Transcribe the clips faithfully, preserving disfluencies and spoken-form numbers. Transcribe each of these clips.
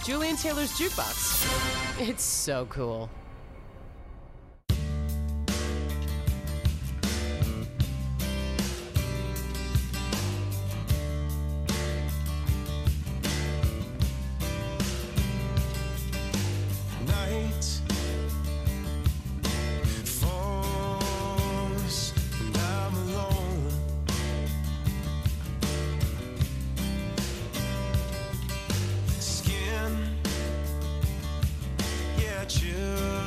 Julian Taylor's Jukebox. It's so cool. You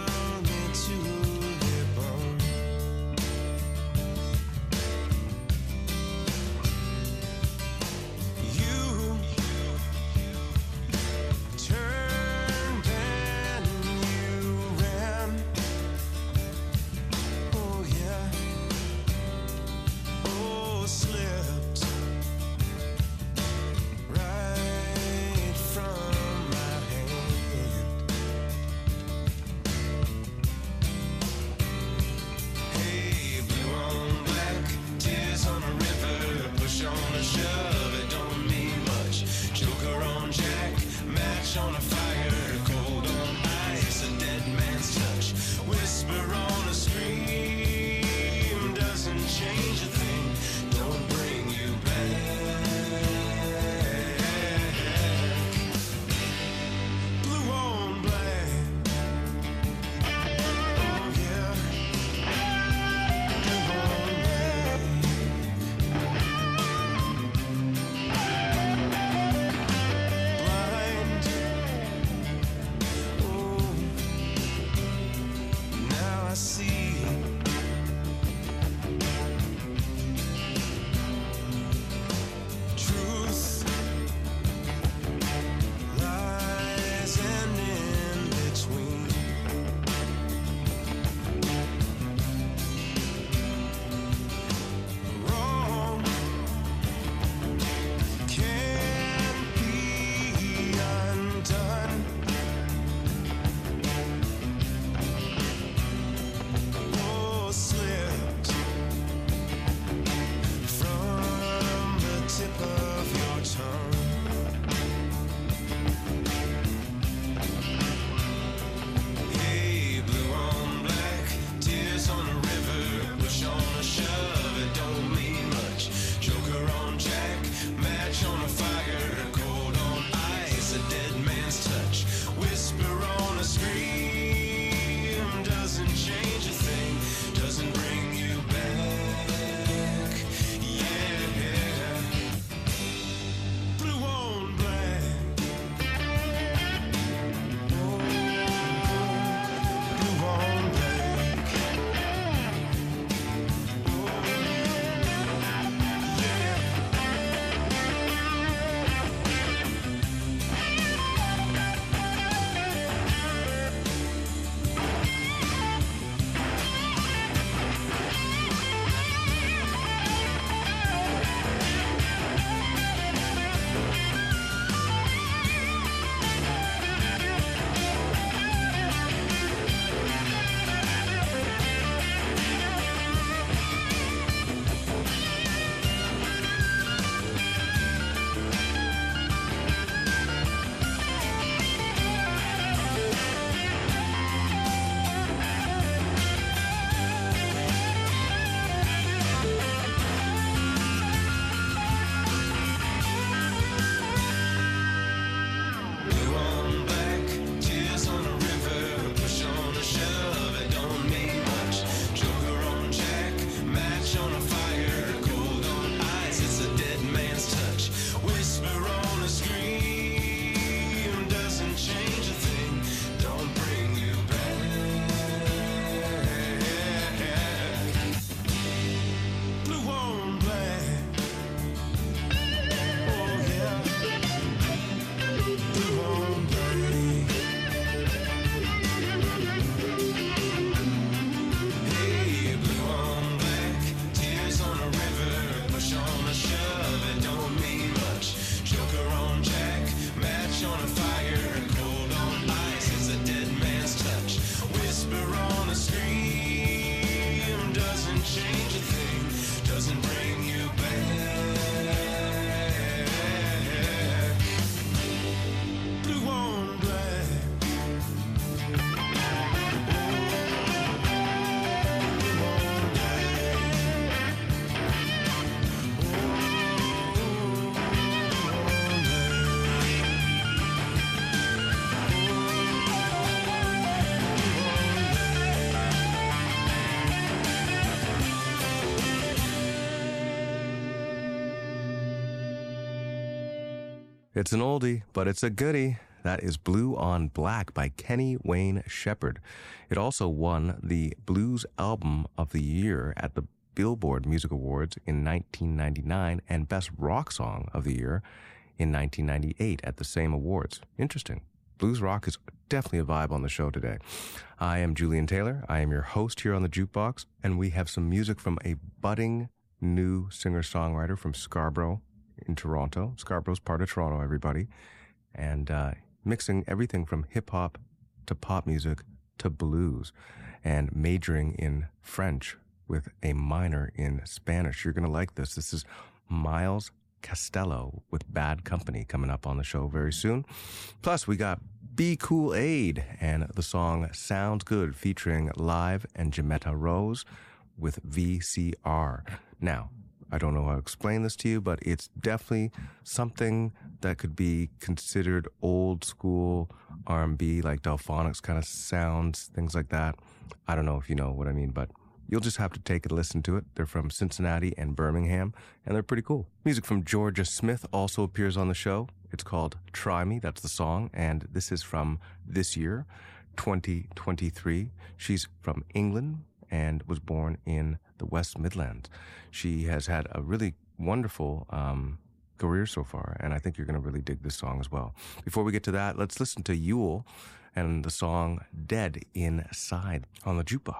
It's an oldie, but it's a goodie. That is Blue on Black by Kenny Wayne Shepherd. It also won the Blues Album of the Year at the Billboard Music Awards in nineteen ninety-nine and Best Rock Song of the Year in nineteen ninety-eight at the same awards. Interesting. Blues rock is definitely a vibe on the show today. I am Julian Taylor. I am your host here on the Jukebox, and we have some music from a budding new singer-songwriter from Scarborough in Toronto. Scarborough's part of Toronto, everybody. And uh, mixing everything from hip-hop to pop music to blues and majoring in French with a minor in Spanish. You're going to like this. This is Miles Costello with Bad Company coming up on the show very soon. Plus, we got Be Cool Aid and the song Sounds Good featuring Live and Jametta Rose with V C R. Now, I don't know how to explain this to you, but it's definitely something that could be considered old school R and B, like Delphonics kind of sounds, things like that. I don't know if you know what I mean, but you'll just have to take a listen to it. They're from Cincinnati and Birmingham, and they're pretty cool. Music from Georgia Smith also appears on the show. It's called Try Me, that's the song, and this is from this year, twenty twenty-three. She's from England and was born in the West Midlands. She has had a really wonderful um, career so far, and I think you're going to really dig this song as well. Before we get to that, let's listen to Yule and the song Dead Inside on the Jukebox.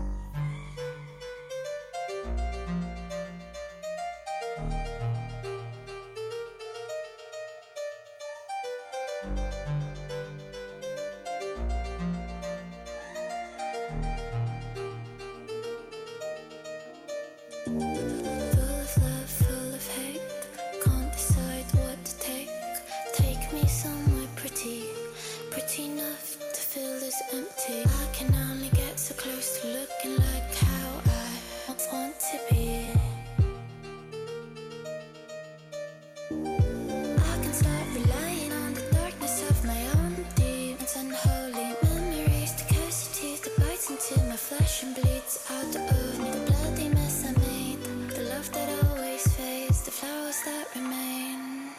Empty. I can only get so close to looking like how I want to be. I can start relying on the darkness of my own demons, unholy memories, the casualties that bites into my flesh and bleeds out of me. The bloody mess I made, the love that always fades, the flowers that remain.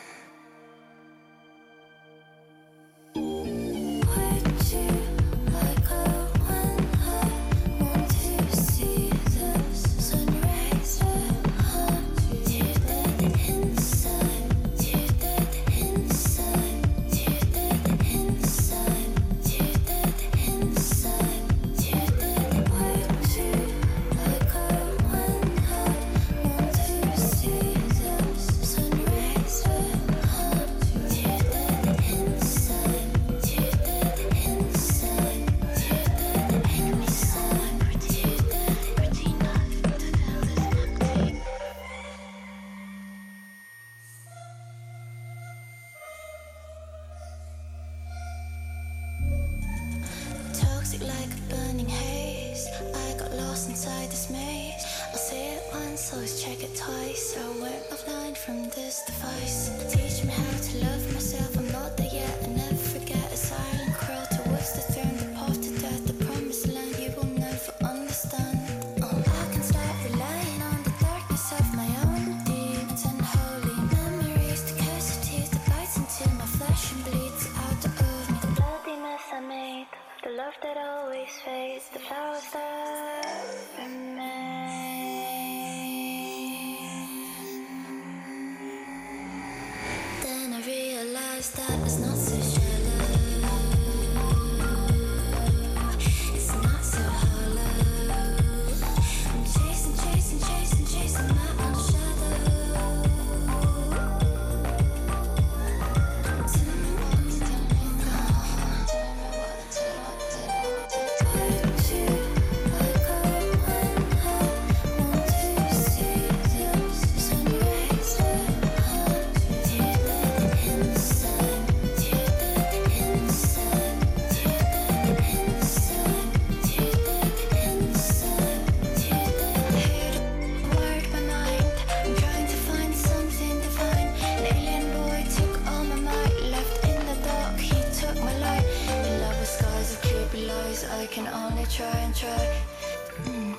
Like a burning haze, I got lost inside this maze. I'll say it once, always check it twice. I went offline from this device. Teach me how to love myself, I'm not there yet. I never forget a silent crawl towards the throne, the path to death, the promised land you will never understand. Oh, I can start relying on the darkness of my own demons, unholy memories, the casualties that bites into my flesh and bleeds out of me. The bloody mess I made, the love that always fades, the flowers that remain. Then I realized that it's not so shallow, it's not so hollow. I'm chasing, chasing, chasing, chasing my own shadow. I can only try and try. Mm.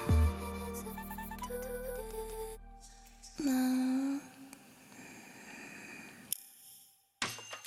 No.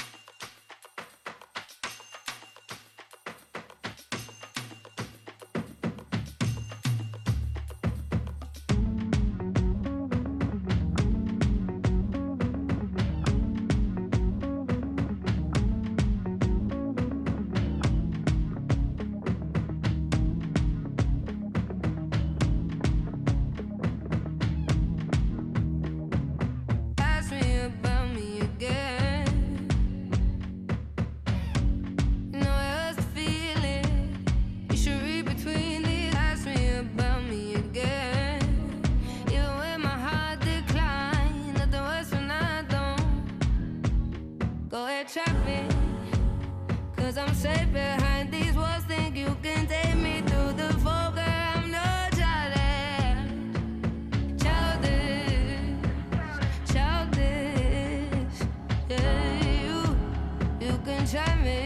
ahead, trap me. Cause I'm safe behind these walls. Think you can take me through the fall, girl. I'm no child. Childish, childish. Yeah, you, you can try me.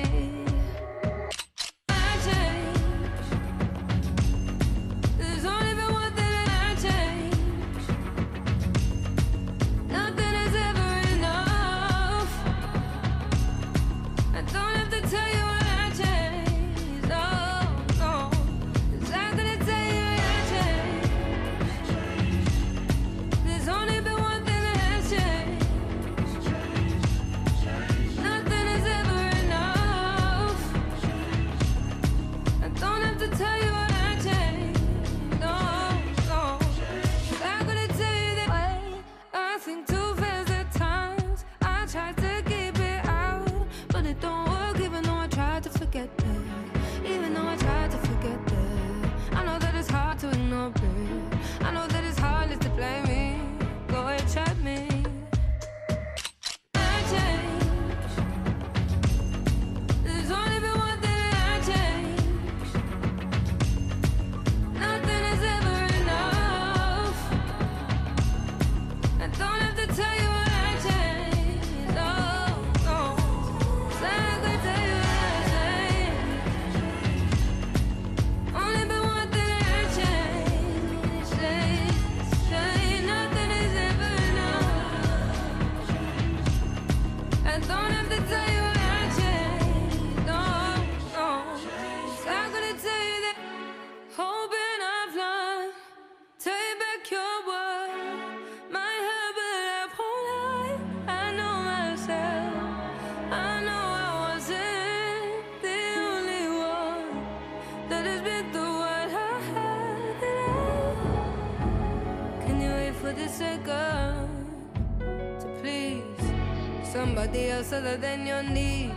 Somebody else other than your needs.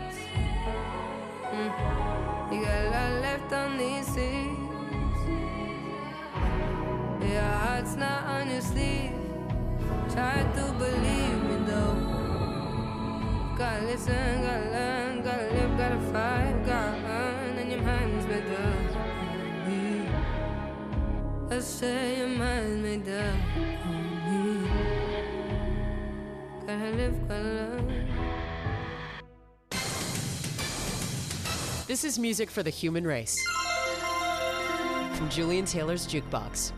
Mm. You got a lot left on these seas. Your heart's not on your sleeve. Try to believe me though. Gotta listen, gotta learn, gotta live, gotta fight, gotta earn, and your mind's made up. Mm. I say your mind's made up. Mm. Gotta live, gotta learn. This is music for the human race. From Julian Taylor's Jukebox.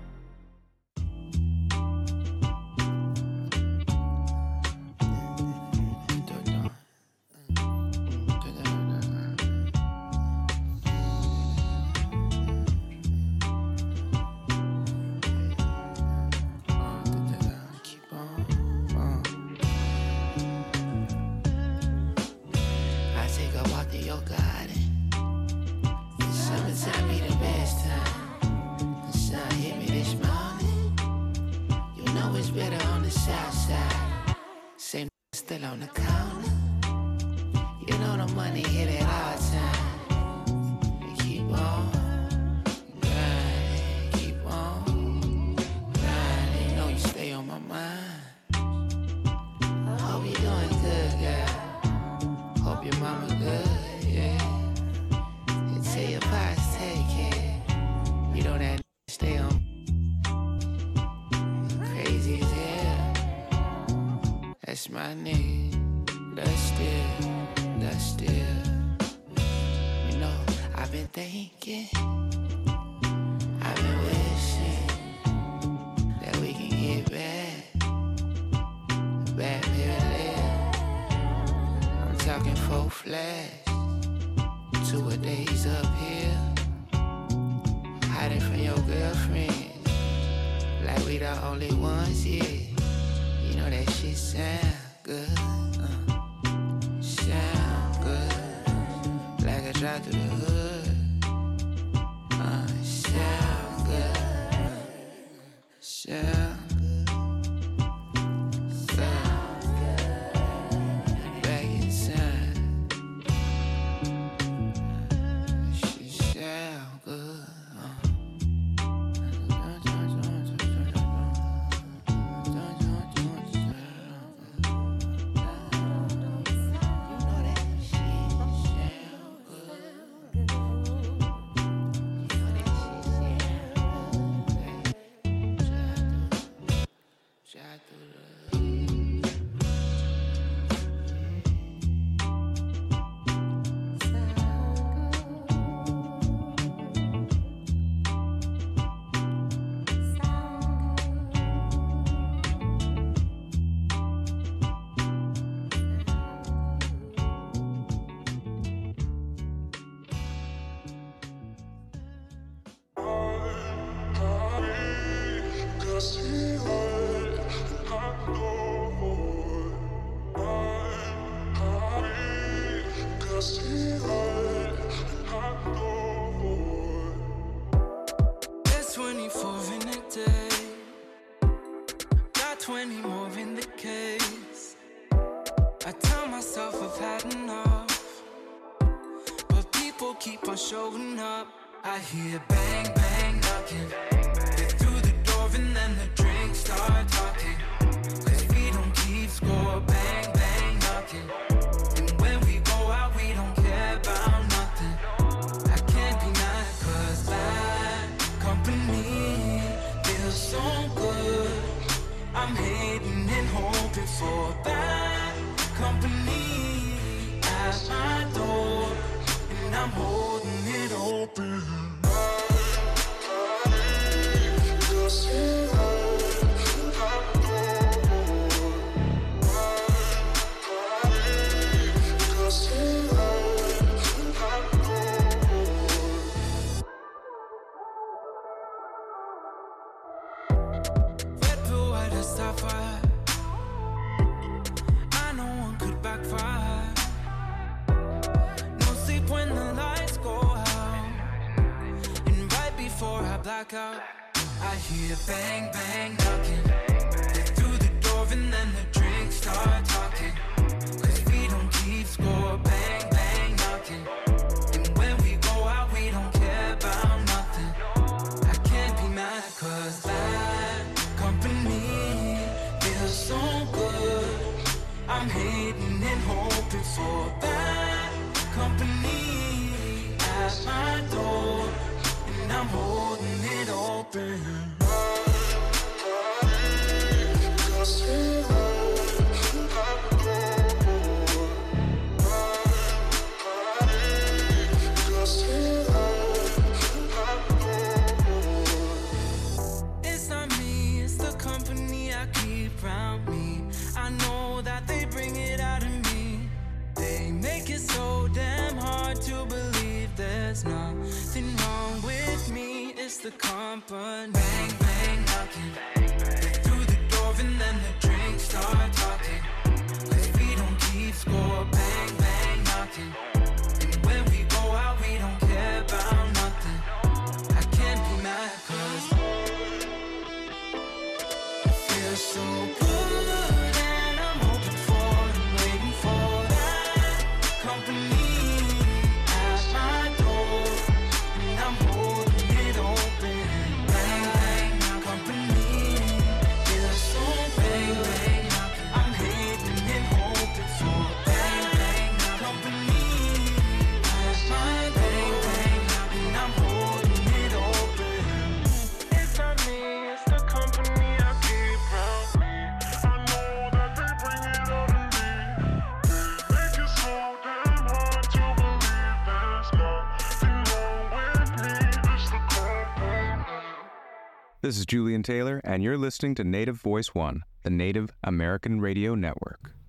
Still on the counter. You know the money hit at all time. You keep on grinding, keep on grinding. You know you stay on my mind. I hope you doing good, girl. Hope your mama good, yeah. And tell your pops take care. You know that stay on crazy as hell. That's my nigga. That's still, that's still. You know, I've been thinking, I've been wishing that we can get back, back parallel. I'm talking full flash, two a days up here, hiding from your girlfriends, like we the only ones here. You know that shit sound good, uh, sound good, like I drive through the hood, uh, sound good, uh, sound good, sound good, back inside, shit sound good, uh. There's twenty-four in a day, got twenty more in the case. I tell myself I've had enough, but people keep on showing up. I hear bang, bang, knocking. Get through the door and then the drinks start talking. Cause we don't keep score, bang, bang, knocking. And when we go out, we don't care about nothing. I can't be mad cause bad company feels so good. I'm hating and hoping for bad company at my door, and I'm holding it open. Red pill, white as sapphire. I know one could backfire. No sleep when the lights go out, and right before I black out, I hear bang, bang, knocking. Get through the door and then the drinks start talking. Cause we don't keep score, bang, bang, knocking. And when we go out, we don't care about nothing. I can't be mad cause bad company feels so good. I'm hating and hoping for bad company at my door, and I'm holding it open. It's not me, it's the company I keep around me. I know that they bring it out of me. They make it so damn hard to believe there's nothing wrong with me. It's the company. Bang, bang, knocking. Get through the door and then the drinks start talking. Cause we don't keep score. Bang, bang, knocking. And when we go out, we don't care about nothing. I can't be mad cause it feels so good, and I'm hoping for and waiting for that company at my door, and I'm holding it open. Bang, bang, company feels so bang, bang. I'm hating and hoping for bang, bang, company at my door, and I'm holding it open. It's not me, it's the company I keep around me. I know that they bring it out of me. They make it so damn hard to believe there's nothing wrong with me. It's the company. This is Julian Taylor, and you're listening to Native Voice One, the Native American Radio Network.